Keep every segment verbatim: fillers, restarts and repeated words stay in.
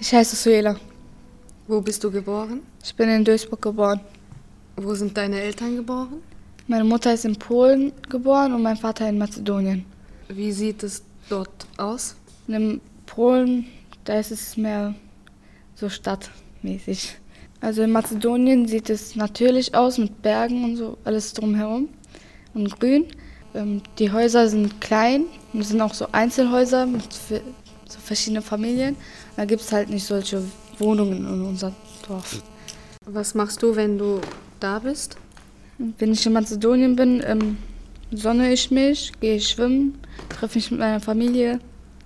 Ich heiße Suela. Wo bist du geboren? Ich bin in Duisburg geboren. Wo sind deine Eltern geboren? Meine Mutter ist in Polen geboren und mein Vater in Mazedonien. Wie sieht es dort aus? In Polen, da ist es mehr so stadtmäßig. Also in Mazedonien sieht es natürlich aus mit Bergen und so, alles drumherum und grün. Die Häuser sind klein und es sind auch so Einzelhäuser mit so verschiedenen Familien. Da gibt es halt nicht solche Wohnungen in unserem Dorf. Was machst du, wenn du da bist? Wenn ich in Mazedonien bin, ähm, sonne ich mich, gehe schwimmen, treffe mich mit meiner Familie.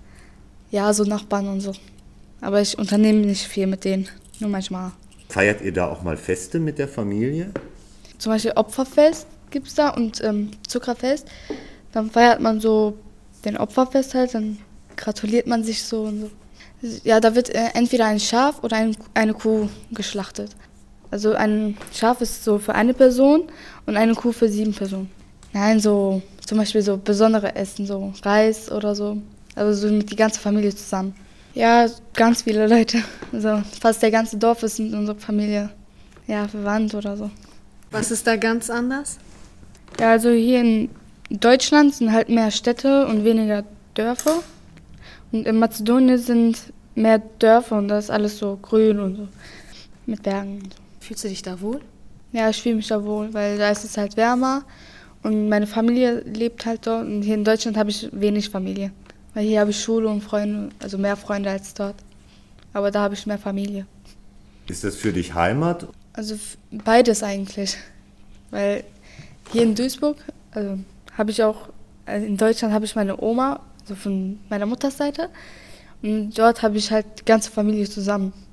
Ja, so Nachbarn und so. Aber ich unternehme nicht viel mit denen, nur manchmal. Feiert ihr da auch mal Feste mit der Familie? Zum Beispiel Opferfest gibt es da und ähm, Zuckerfest. Dann feiert man so den Opferfest halt, dann gratuliert man sich so und so. Ja, da wird äh, entweder ein Schaf oder ein, eine Kuh geschlachtet. Also ein Schaf ist so für eine Person und eine Kuh für sieben Personen. Nein, so zum Beispiel so besondere Essen, so Reis oder so. Also so mit die ganze Familie zusammen. Ja, ganz viele Leute. Also fast der ganze Dorf ist mit unserer Familie ja, verwandt oder so. Was ist da ganz anders? Ja, also hier in Deutschland sind halt mehr Städte und weniger Dörfer. Und in Mazedonien sind mehr Dörfer und da ist alles so grün und so mit Bergen und so. Fühlst du dich da wohl? Ja, ich fühle mich da wohl, weil da ist es halt wärmer und meine Familie lebt halt dort. Und hier in Deutschland habe ich wenig Familie. Weil hier habe ich Schule und Freunde, also mehr Freunde als dort. Aber da habe ich mehr Familie. Ist das für dich Heimat? Also beides eigentlich. Weil hier in Duisburg, also habe ich auch, also in Deutschland habe ich meine Oma, also von meiner Mutters Seite. Und dort habe ich halt die ganze Familie zusammen.